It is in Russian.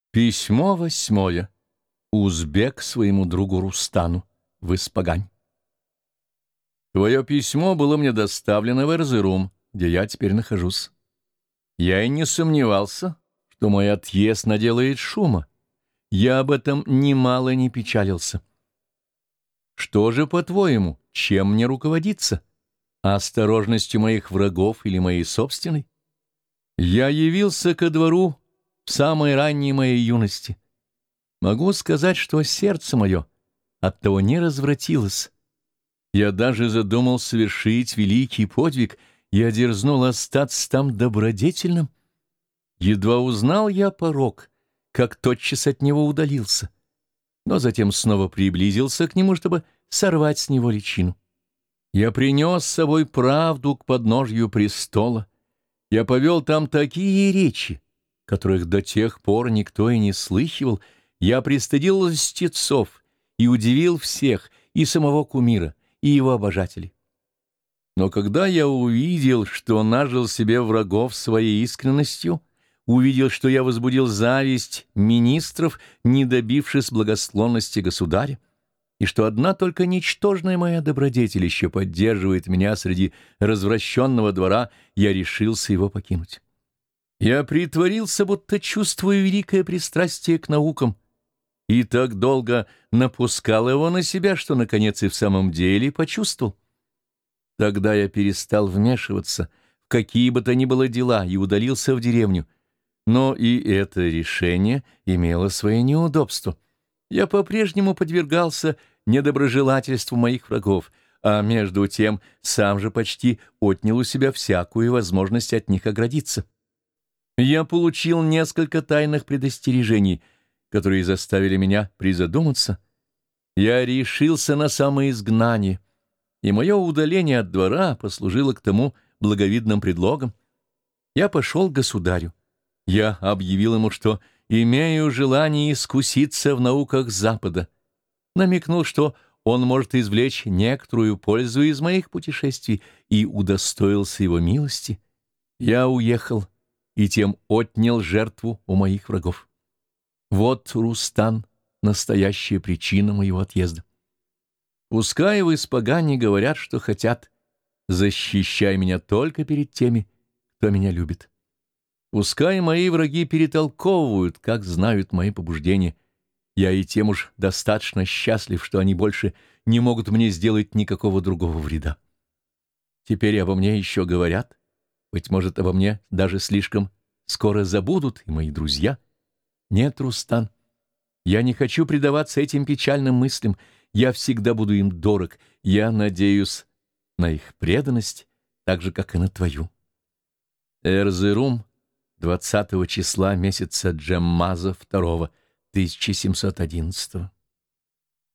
Письмо 8. Узбек своему другу Рустану в Испагань. Твое письмо было мне доставлено в Эрзерум, где я теперь нахожусь. Я и не сомневался, что мой отъезд наделает шума. Я об этом немало не печалился. Что же, по-твоему, чем мне руководиться? Осторожностью моих врагов или моей собственной? Я явился ко двору в самой ранней моей юности. Могу сказать, что сердце мое оттого не развратилось. Я даже задумал совершить великий подвиг, я дерзнул остаться там добродетельным. Едва узнал я порок, как тотчас от него удалился, но затем снова приблизился к нему, чтобы сорвать с него личину. Я принес с собой правду к подножью престола. Я повел там такие речи, которых до тех пор никто и не слыхивал. Я пристыдил льстецов и удивил всех, и самого кумира, и его обожателей. Но когда я увидел, что нажил себе врагов своей искренностью, увидел, что я возбудил зависть министров, не добившись благосклонности государя, и что одна только ничтожная моя добродетель еще поддерживает меня среди развращенного двора, я решился его покинуть. Я притворился, будто чувствую великое пристрастие к наукам, и так долго напускал его на себя, что, наконец, и в самом деле почувствовал. Тогда я перестал вмешиваться в какие бы то ни было дела и удалился в деревню. Но и это решение имело свои неудобства. Я по-прежнему подвергался недоброжелательству моих врагов, а между тем сам же почти отнял у себя всякую возможность от них оградиться. Я получил несколько тайных предостережений, которые заставили меня призадуматься. Я решился на самоизгнание, и мое удаление от двора послужило к тому благовидным предлогом. Я пошел к государю. Я объявил ему, что имею желание искуситься в науках Запада. Намекнул, что он может извлечь некоторую пользу из моих путешествий, и удостоился его милости. Я уехал и тем отнял жертву у моих врагов. Вот, Рустан, настоящая причина моего отъезда. Пускай в Испагане говорят, что хотят, защищай меня только перед теми, кто меня любит. Пускай мои враги перетолковывают, как знают мои побуждения. Я и тем уж достаточно счастлив, что они больше не могут мне сделать никакого другого вреда. Теперь обо мне еще говорят. Быть может, обо мне даже слишком скоро забудут и мои друзья. Нет, Рустан, я не хочу предаваться этим печальным мыслям. Я всегда буду им дорог. Я надеюсь на их преданность, так же, как и на твою. Эрзерум, 20 числа месяца Джеммаза II, 1711.